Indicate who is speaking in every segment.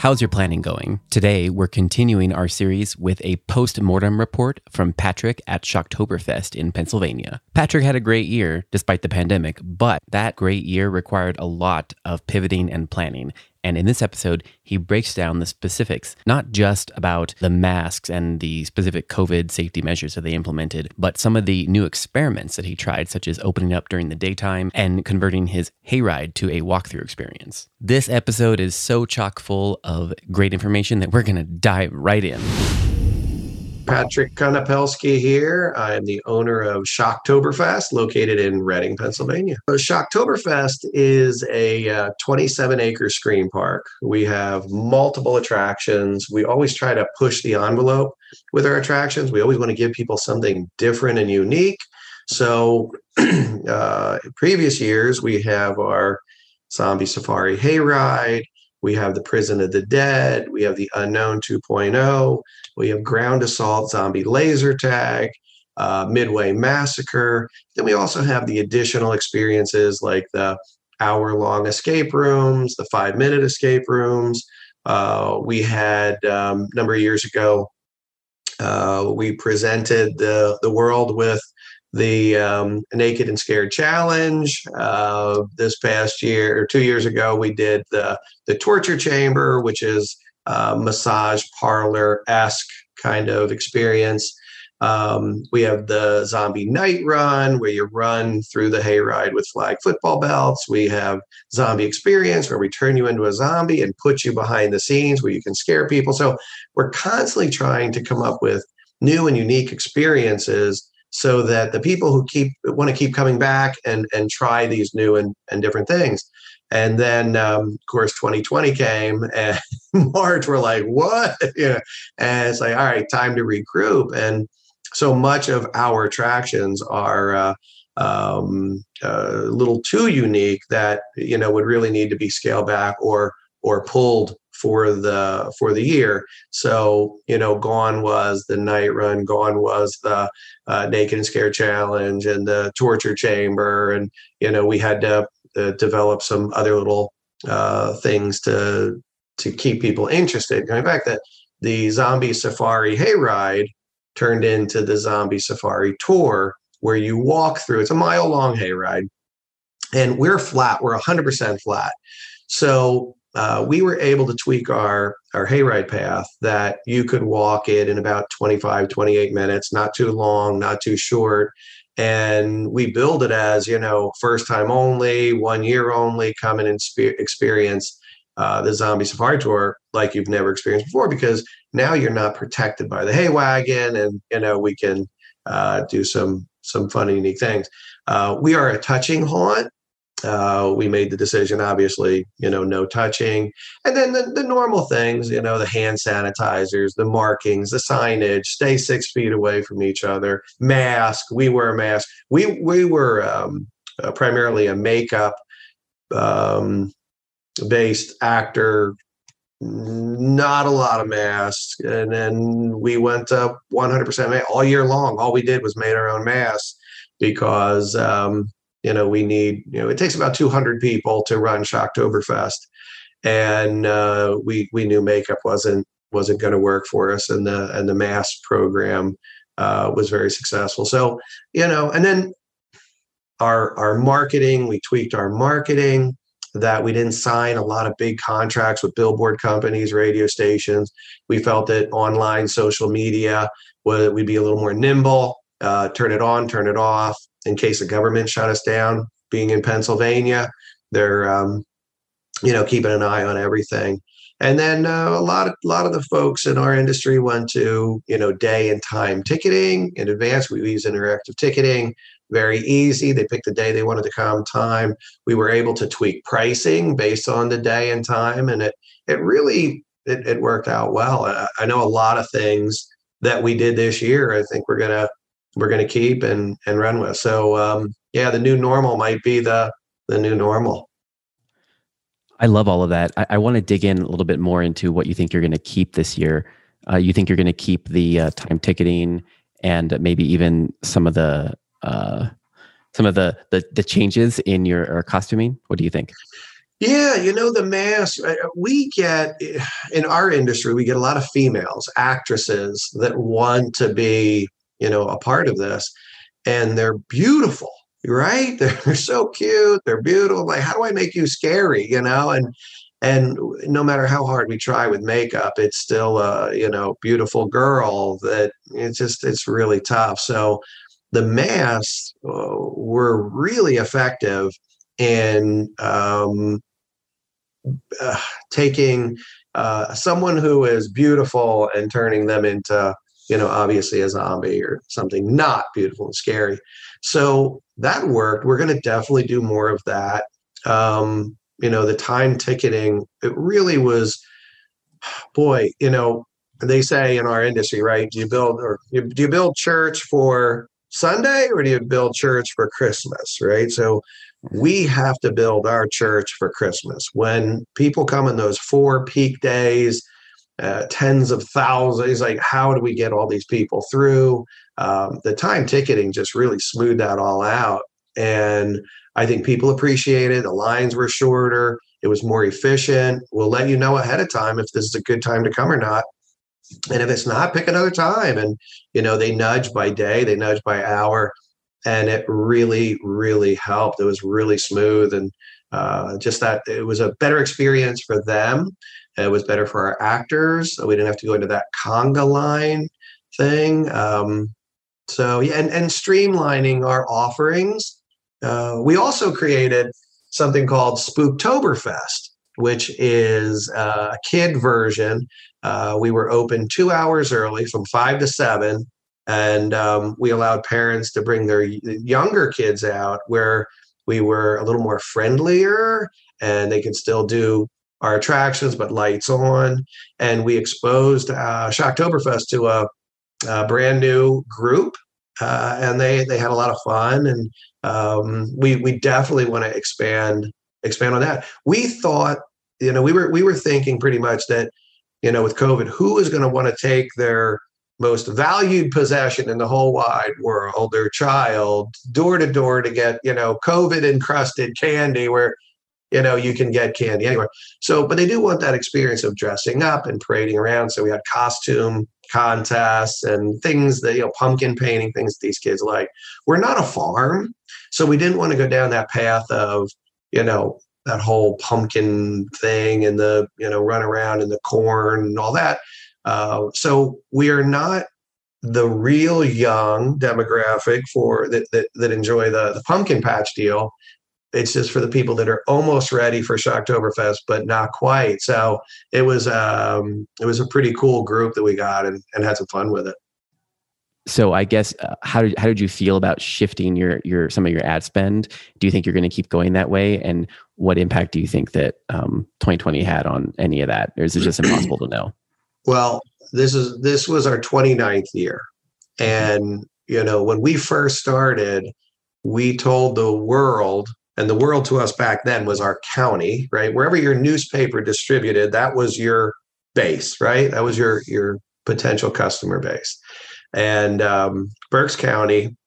Speaker 1: How's your planning going? Today, we're continuing our series with a post-mortem report from Patrick at Shocktoberfest in Pennsylvania. Patrick had a great year despite the pandemic, but that great year required a lot of pivoting and planning. And in this episode, he breaks down the specifics, not just about the masks and the specific COVID safety measures that they implemented, but some of the new experiments that he tried, such as opening up during the daytime and converting his hayride to a walkthrough experience. This episode is so chock full of great information that we're going to dive right in.
Speaker 2: Patrick Konopelski here. I am the owner of Shocktoberfest, located in Reading, Pennsylvania. Shocktoberfest is a 27-acre screen park. We have multiple attractions. We always try to push the envelope with our attractions. We always want to give people something different and unique. So previous years, we have our Zombie Safari Hayride. We have the Prison of the Dead. We have the Unknown 2.0. We have Ground Assault Zombie Laser Tag, Midway Massacre. Then we also have the additional experiences like the hour-long escape rooms, the 5-minute escape rooms. We had, a number of years ago, we presented the world with the Naked and Scared Challenge. This past year, or 2 years ago, we did the Torture Chamber, which is massage parlor-esque kind of experience. We have the Zombie Night Run, where you run through the hayride with flag football belts. We have Zombie Experience, where we turn you into a zombie and put you behind the scenes where you can scare people. So we're constantly trying to come up with new and unique experiences so that the people who want to keep coming back and try these new and different things. And then, of course, 2020 came, and March, we're like, what? And it's like, all right, time to regroup. And so much of our attractions are a little too unique that, would really need to be scaled back or pulled for the year. So, gone was the Night Run, gone was the Naked and Scared Challenge and the Torture Chamber. And, we had to develop some other little things to keep people interested. In fact, that the Zombie Safari Hayride turned into the Zombie Safari Tour, where you walk through. It's a mile-long hayride, and we're flat. We're 100% flat. So we were able to tweak our hayride path that you could walk it in about 25, 28 minutes, not too long, not too short. And we build it as, first time only, 1 year only, come and experience the Zombie Safari Tour like you've never experienced before, because now you're not protected by the hay wagon, and, we can do some fun and unique things. We are a touching haunt. We made the decision, obviously, no touching. And then the normal things, the hand sanitizers, the markings, the signage, stay 6 feet away from each other, mask. We wear a mask. We were primarily a makeup based actor, not a lot of masks. And then we went up 100% all year long. All we did was made our own masks because, we need, it takes about 200 people to run Shocktoberfest. And we knew makeup wasn't going to work for us. And the mask program was very successful. So, and then our marketing, we tweaked our marketing, that we didn't sign a lot of big contracts with billboard companies, radio stations. We felt that online social media, we'd be a little more nimble, turn it on, turn it off, in case the government shut us down. Being in Pennsylvania, they're, keeping an eye on everything. And then a lot of the folks in our industry went to, day and time ticketing in advance. We use interactive ticketing, very easy. They picked the day they wanted to come, time. We were able to tweak pricing based on the day and time, and it really worked out well. I know a lot of things that we did this year, I think we're gonna keep and run with. So the new normal might be the new normal.
Speaker 1: I love all of that. I want to dig in a little bit more into what you think you're going to keep this year. You think you're going to keep the time ticketing and maybe even some of the changes in your costuming? What do you think?
Speaker 2: Yeah, the mass, we get in our industry, we get a lot of females, actresses that want to be, a part of this. And they're beautiful, right? They're so cute. They're beautiful. Like, how do I make you scary? And no matter how hard we try with makeup, it's still a, beautiful girl that it's really tough. So the masks were really effective in taking someone who is beautiful and turning them into, obviously a zombie or something not beautiful and scary. So that worked. We're going to definitely do more of that. The time ticketing, it really was, boy, they say in our industry, right? Do you build church for Sunday or do you build church for Christmas, right? So we have to build our church for Christmas. When people come in those 4 peak days, tens of thousands, like how do we get all these people through? The time ticketing just really smoothed that all out. And I think people appreciate it. The lines were shorter. It was more efficient. We'll let you know ahead of time if this is a good time to come or not. And if it's not, pick another time. And, they nudge by day, they nudge by hour. And it really, really helped. It was really smooth. And just that it was a better experience for them. It was better for our actors. We didn't have to go into that conga line thing. So, yeah, and streamlining our offerings. We also created something called Spooktoberfest, which is a kid version. We were open 2 hours early from 5 to 7. And we allowed parents to bring their younger kids out where we were a little more friendlier and they could still do our attractions, but lights on. And we exposed Shocktoberfest to a brand new group. And they had a lot of fun. And we definitely want to expand on that. We thought, we were thinking pretty much that, with COVID, who is going to want to take their most valued possession in the whole wide world, their child, door to door to get, COVID encrusted candy where, you can get candy anywhere. So, but they do want that experience of dressing up and parading around. So we had costume contests and things that, pumpkin painting, things these kids like. We're not a farm. So we didn't want to go down that path of, that whole pumpkin thing and the, run around in the corn and all that. So we are not the real young demographic for that enjoy the pumpkin patch deal. It's just for the people that are almost ready for Shocktoberfest, but not quite. So it was a pretty cool group that we got and had some fun with it.
Speaker 1: So I guess how did you feel about shifting your some of your ad spend? Do you think you're going to keep going that way? And what impact do you think that 2020 had on any of that? Or is it just impossible to know?
Speaker 2: Well, this was our 29th year. And, when we first started, we told the world, and the world to us back then was our county, right? Wherever your newspaper distributed, that was your base, right? That was your potential customer base. And Berks County,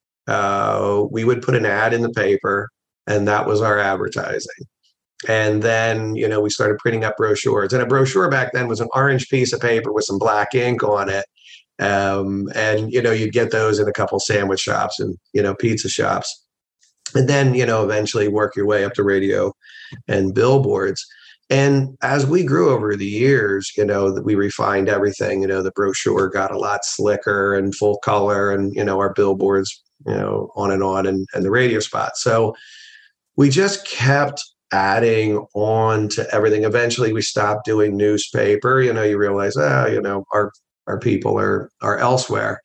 Speaker 2: we would put an ad in the paper, and that was our advertising. And then, we started printing up brochures. And a brochure back then was an orange piece of paper with some black ink on it. And, you'd get those in a couple sandwich shops and, pizza shops. And then, eventually work your way up to radio and billboards. And as we grew over the years, we refined everything. The brochure got a lot slicker and full color and, our billboards, on and the radio spots. So we just kept adding on to everything. Eventually we stopped doing newspaper. You realize, our people are elsewhere.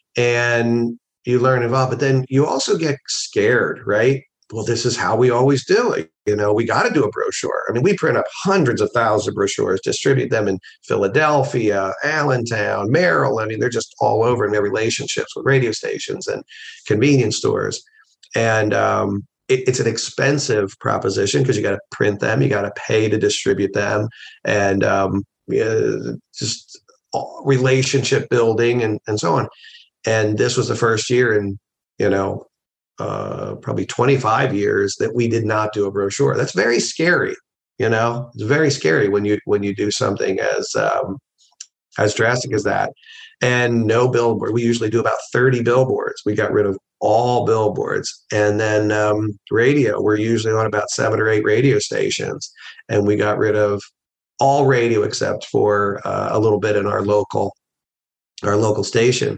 Speaker 2: And you learn involved, but then you also get scared, right? Well, this is how we always do it. We got to do a brochure. I mean, we print up hundreds of thousands of brochures, distribute them in Philadelphia, Allentown, Maryland. I mean, they're just all over, and their relationships with radio stations and convenience stores. And it's an expensive proposition because you got to print them, you got to pay to distribute them, and just relationship building and so on. And this was the first year in, probably 25 years that we did not do a brochure. That's very scary, It's very scary when you do something as drastic as that. And no billboard. We usually do about 30 billboards. We got rid of all billboards. And then radio. We're usually on about 7 or 8 radio stations, and we got rid of all radio except for a little bit in our local station.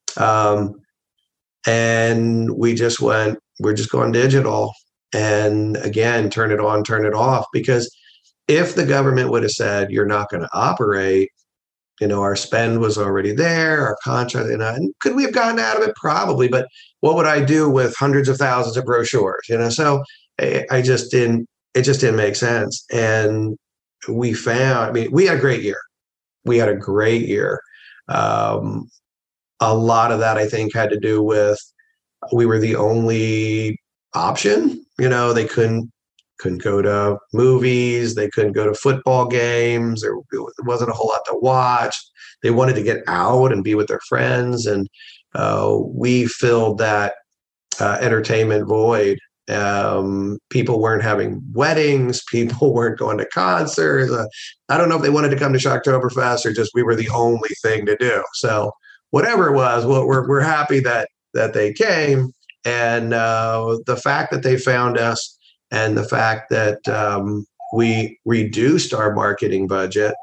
Speaker 2: And we're just going digital. And again, turn it on, turn it off. Because if the government would have said, you're not going to operate, our spend was already there, our contract, and could we have gotten out of it? Probably. But what would I do with hundreds of thousands of brochures? So it just didn't make sense. And we had a great year. We had a great year. A lot of that, I think, had to do with we were the only option. They couldn't go to movies. They couldn't go to football games. There wasn't a whole lot to watch. They wanted to get out and be with their friends. And we filled that entertainment void. People weren't having weddings. People weren't going to concerts. I don't know if they wanted to come to Shocktoberfest or just we were the only thing to do. So whatever it was, we're happy that they came. And the fact that they found us, and the fact that we reduced our marketing budget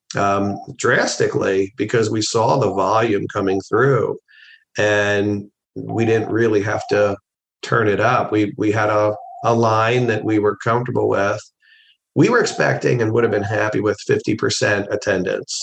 Speaker 2: drastically because we saw the volume coming through, and we didn't really have to turn it up. We had a line that we were comfortable with. We were expecting and would have been happy with 50% attendance,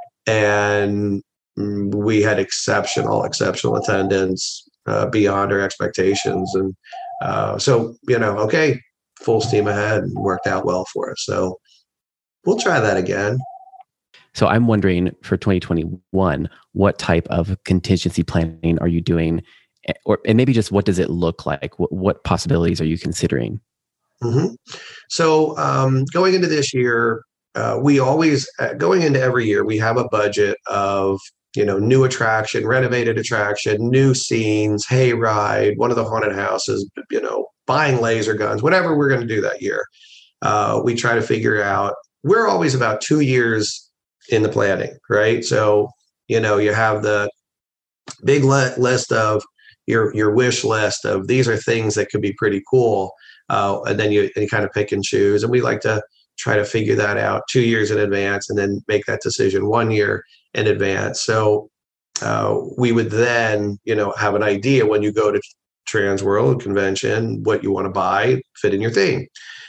Speaker 2: and we had exceptional attendance beyond our expectations. And so, okay, full steam ahead, and worked out well for us. So we'll try that again.
Speaker 1: So I'm wondering for 2021, what type of contingency planning are you doing? And maybe just what does it look like? What possibilities are you considering?
Speaker 2: Mm-hmm. So going into this year, we always, going into every year, we have a budget of new attraction, renovated attraction, new scenes, hayride, one of the haunted houses, buying laser guns, whatever we're going to do that year. We try to figure out, we're always about 2 years in the planning, right? So, you have the big list of your wish list of these are things that could be pretty cool. And then you kind of pick and choose. And we like to try to figure that out 2 years in advance and then make that decision 1 year in advance. So we would then, have an idea when you go to Trans World Convention, what you want to buy, fit in your theme.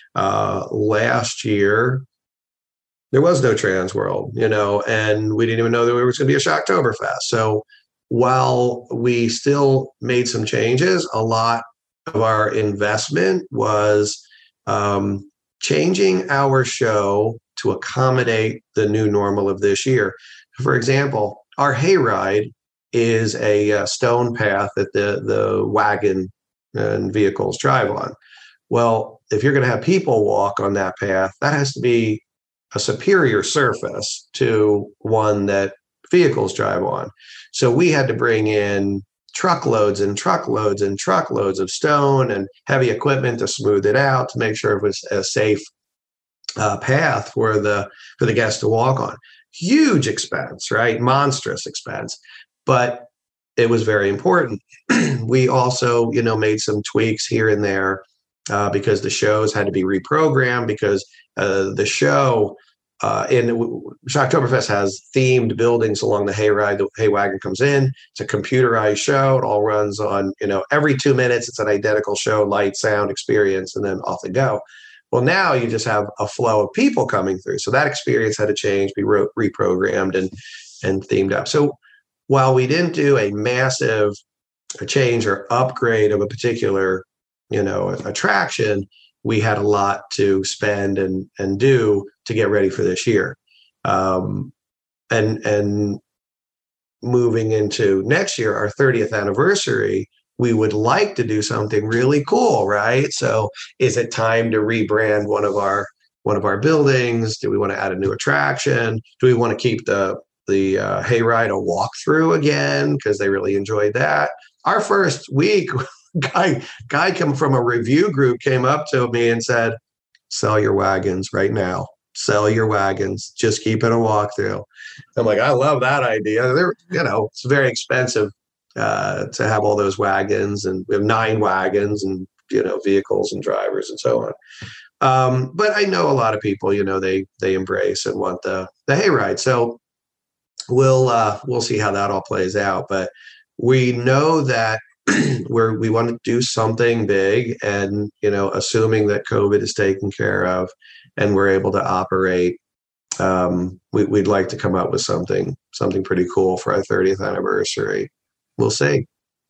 Speaker 2: Last year, there was no Trans World, and we didn't even know that there was going to be a Shocktoberfest. So while we still made some changes, a lot of our investment was changing our show to accommodate the new normal of this year. For example, our hayride is a stone path that the wagon and vehicles drive on. Well, if you're going to have people walk on that path, that has to be a superior surface to one that vehicles drive on. So we had to bring in truckloads and truckloads and truckloads of stone and heavy equipment to smooth it out to make sure it was a safe path for the guests to walk on. Huge expense, right? Monstrous expense, but it was very important. We also, made some tweaks here and there because the shows had to be reprogrammed because the show in Shocktoberfest has themed buildings along the hayride. The hay wagon comes in. It's a computerized show. It all runs on, every 2 minutes. It's an identical show, light, sound, experience, and then off they go. Well, now you just have a flow of people coming through. So that experience had to change, be reprogrammed and themed up. So while we didn't do a massive change or upgrade of a particular, attraction, we had a lot to spend and do to get ready for this year. And moving into next year, our 30th anniversary, we would like to do something really cool, right? So is it time to rebrand one of our buildings? Do we want to add a new attraction? Do we want to keep the hayride a walkthrough again? Because they really enjoyed that. Our first week, guy come from a review group came up to me and said, sell your wagons right now. Sell your wagons. Just keep it a walkthrough. I'm like, I love that idea. It's very expensive to have all those wagons, and we have 9 wagons and, vehicles and drivers and so on. But I know a lot of people, they embrace and want the hayride. So we'll see how that all plays out. But we know that we want to do something big, and, assuming that COVID is taken care of and we're able to operate, we'd like to come up with something pretty cool for our 30th anniversary. We'll see.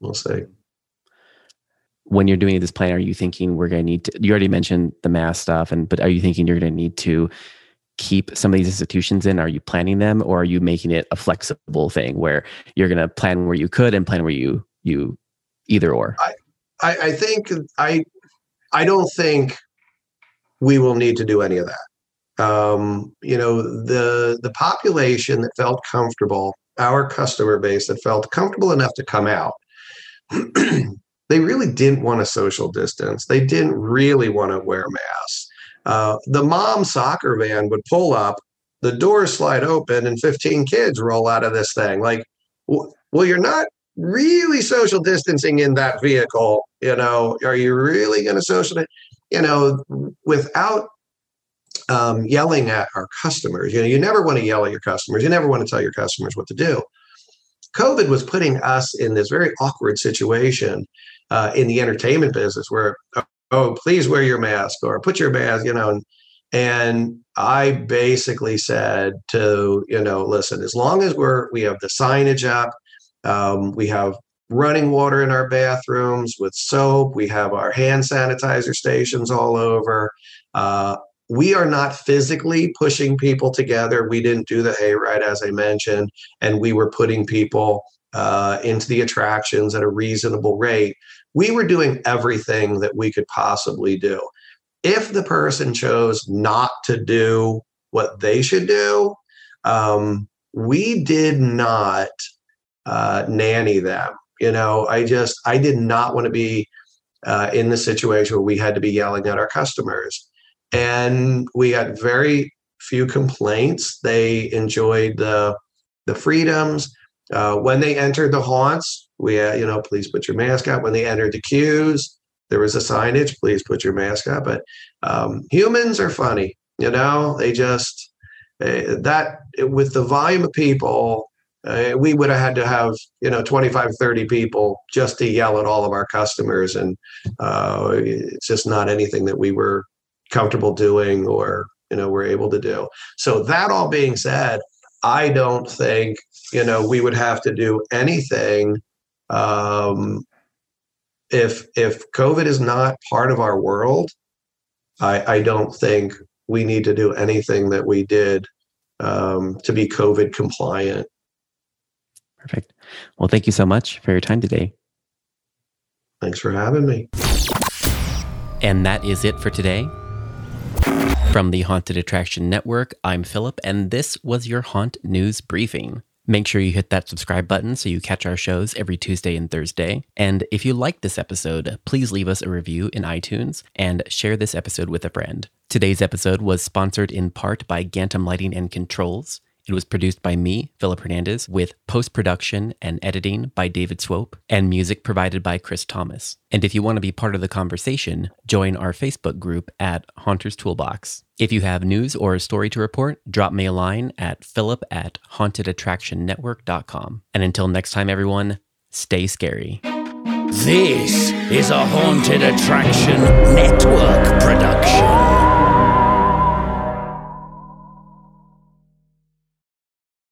Speaker 1: When you're doing this plan, are you thinking we're going to need to, you already mentioned the mask stuff, but are you thinking you're going to need to keep some of these institutions in? Are you planning them, or are you making it a flexible thing where you're going to plan where you could and plan where you either or?
Speaker 2: I think I don't think we will need to do any of that. The population that felt comfortable, our customer base that felt comfortable enough to come out, they really didn't want to social distance. They didn't really want to wear masks. The mom soccer van would pull up, the doors slide open, and 15 kids roll out of this thing. Like, well, you're not really social distancing in that vehicle. Are you really going to social, without yelling at our customers? You never want to yell at your customers. You never want to tell your customers what to do. COVID was putting us in this very awkward situation in the entertainment business where, oh, please wear your mask or put your mask, and I basically said to, listen, as long as we have the signage up, we have running water in our bathrooms with soap, we have our hand sanitizer stations all over. We are not physically pushing people together. We didn't do the hayride, as I mentioned, and we were putting people into the attractions at a reasonable rate. We were doing everything that we could possibly do. If the person chose not to do what they should do, we did not nanny them. I did not want to be in the situation where we had to be yelling at our customers. And we had very few complaints. They enjoyed the freedoms. When they entered the haunts, we had, please put your mask on. When they entered the queues, there was a signage, please put your mask on. But humans are funny, they just, with the volume of people, we would have had to have, 25, 30 people just to yell at all of our customers. And it's just not anything that we were comfortable doing or, we're able to do. So that all being said, I don't think, we would have to do anything. If COVID is not part of our world, I don't think we need to do anything that we did to be COVID compliant.
Speaker 1: Perfect. Well, thank you so much for your time today.
Speaker 2: Thanks for having me.
Speaker 1: And that is it for today. From the Haunted Attraction Network, I'm Philip, and this was your Haunt News Briefing. Make sure you hit that subscribe button so you catch our shows every Tuesday and Thursday. And if you like this episode, please leave us a review in iTunes and share this episode with a friend. Today's episode was sponsored in part by Gantom Lighting and Controls. It was produced by me, Philip Hernandez, with post-production and editing by David Swope, and music provided by Chris Thomas. And if you want to be part of the conversation, join our Facebook group at Haunters Toolbox. If you have news or a story to report, drop me a line at philip@hauntedattractionnetwork.com. And until next time, everyone, stay scary.
Speaker 3: This is a Haunted Attraction Network